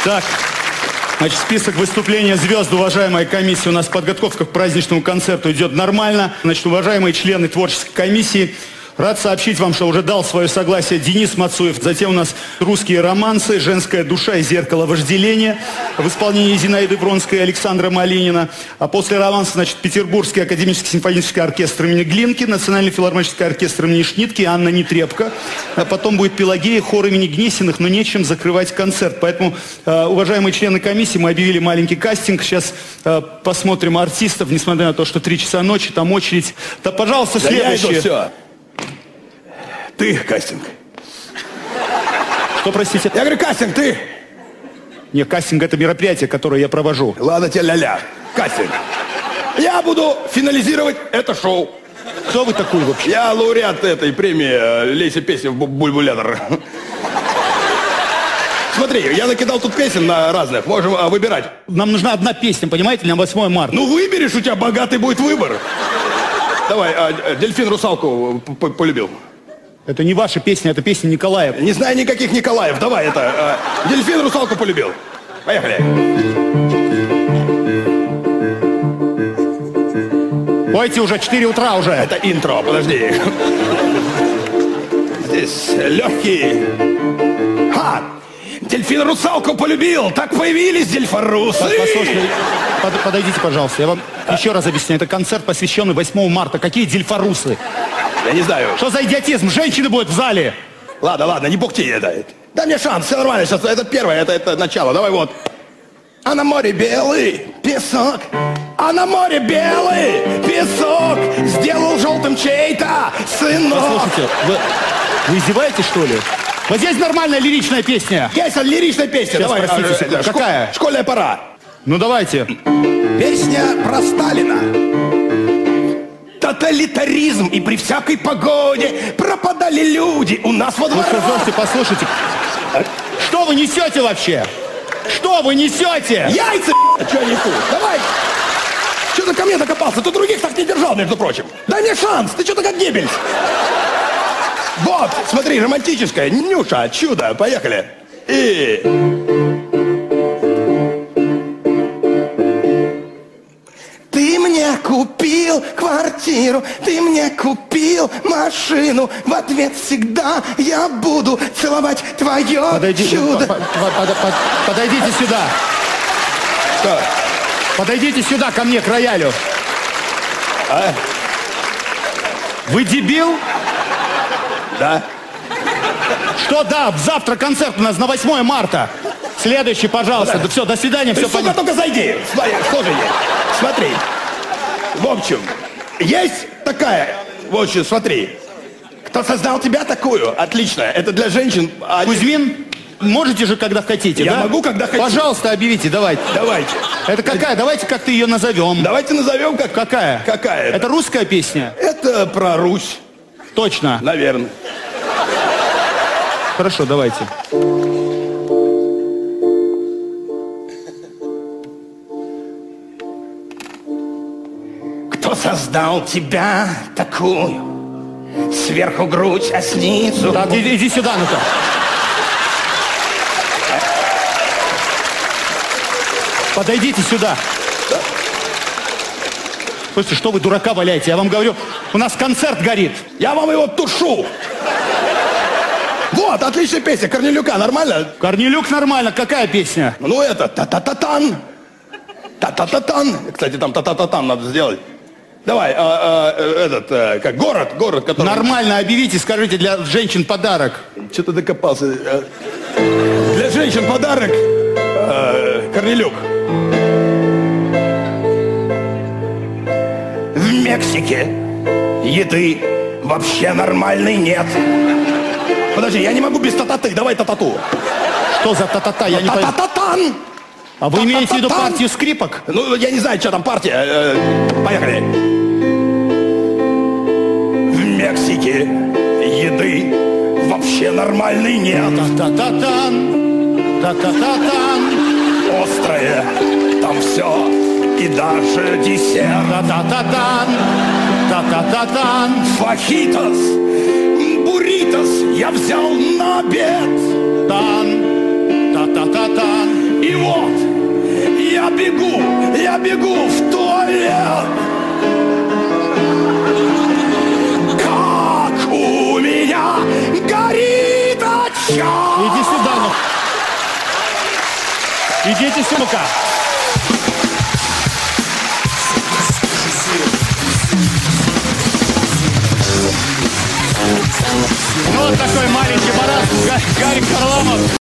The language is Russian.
Так, значит, список выступления звезд, уважаемая комиссия. У нас подготовка к праздничному концерту идет нормально. Значит, уважаемые члены творческой комиссии, рад сообщить вам, что уже дал свое согласие Денис Мацуев. Затем у нас русские романсы, женская душа и зеркало вожделения в исполнении Зинаиды Бронской и Александра Малинина. А после романса, значит, Петербургский академический симфонический оркестр имени Глинки, Национальный филармонический оркестр имени Шнитки, Анна Нетребко. А потом будет Пелагея, хор имени Гнесиных, но нечем закрывать концерт. Поэтому, уважаемые члены комиссии, мы объявили маленький кастинг. Сейчас посмотрим артистов, несмотря на то, что 3 часа ночи, там очередь. Да, пожалуйста, следующий. Все. Ты кастинг. Что, простите? Я говорю, кастинг, ты. Не, кастинг — это мероприятие, которое я провожу. Ладно тебе, ля-ля. Кастинг. Я буду финализировать это шоу. Кто вы такой вообще? Я лауреат этой премии «Лейся песни в бульбулятор». Смотри, я накидал тут песен на разных. Можем выбирать. Нам нужна одна песня, понимаете, на 8 марта. Ну выберешь, у тебя богатый будет выбор. Давай, дельфин русалку полюбил. Это не ваша песня, это песня Николаева. Не знаю никаких Николаев. Давай, это дельфин русалку полюбил. Поехали. Пойте уже, 4 утра уже. Это интро, подожди. Здесь легкий. Ха! Дельфин русалку полюбил. Так появились дельфарусы. Послушайте, подойдите, пожалуйста. Я вам еще раз объясню. Это концерт, посвященный 8 марта. Какие дельфарусы? Я не знаю. Что за идиотизм? Женщины будут в зале. Ладно, не бухти это. Дай мне шанс, все нормально. Сейчас это первое, это начало. Давай вот. А на море белый песок, а на море белый песок сделал желтым чей-то сынок. Послушайте, вы издеваетесь, что ли? Вот здесь нормальная лиричная песня. Есть лиричная песня. Сейчас, давай. простите, секунду. Какая? Школьная пора. Ну давайте. Песня про Сталина. Тоталитаризм, и при всякой погоде пропадали люди у нас во дворах. Послушайте. Что вы несете вообще? Что вы несете? Яйца, что я несу? Давай. Что ты ко мне докопался? Ты других так не держал, между прочим. Дай мне шанс, ты что-то как Геббельс. Вот, смотри, романтическая. Нюша, чудо, поехали. И... Ты мне купил квартиру, ты мне купил машину. В ответ всегда я буду целовать твое чудо. Подойдите сюда. Что? Подойдите сюда, ко мне, к роялю. А? Вы дебил? Да. Что да? Завтра концерт у нас на 8 марта. Следующий, пожалуйста. Да все, до свидания, все понятно. Только зайди. Что же есть? Смотри. В общем, есть такая. В общем, смотри. Кто создал тебя такую? Отлично. Это для женщин. Кузьмин, можете же, когда хотите, Я да? могу, когда хотите. Пожалуйста, объявите, давайте. Давайте. Это какая? Давайте как-то ее назовем. Давайте назовем как... Какая? Какая это? Это русская песня? Это про Русь. Точно? Наверное. Хорошо, давайте. Кто создал тебя такую? Сверху грудь, а снизу... Так, иди сюда, ну-ка. Подойдите сюда. Слушайте, что вы дурака валяете? Я вам говорю, у нас концерт горит. Я вам его тушу. Вот, отличная песня. Корнелюка, нормально? Корнелюк нормально. Какая песня? Ну это, та-та-та-тан. Та-та-та-тан. Кстати, там та-та-та-тан надо сделать. Давай, как город, который... Нормально объявите, скажите, для женщин подарок. Что-то докопался. Для женщин подарок. Корнелюк. В Мексике еды вообще нормальной нет. Подожди, я не могу без та-та-ты. Давай та-та-ту. Что за та-та-та? Я не понимаю. Та-та-та-тан. А вы имеете в виду партию скрипок? Ну, я не знаю, что там партия. Поехали. В Мексике еды вообще нормальной нет. Та-та-та-тан, та-та-та-тан. Острое, там все, и даже десерт. Та-та-та-тан, та-та-та-тан. Фахитос, бурритос я взял на обед. Тан, та-та-та-тан. я бегу в туалет. Как у меня горит очаг. Иди сюда, ну. Идите сюда. Ну, вот такой маленький Марат, Гарик Харламов.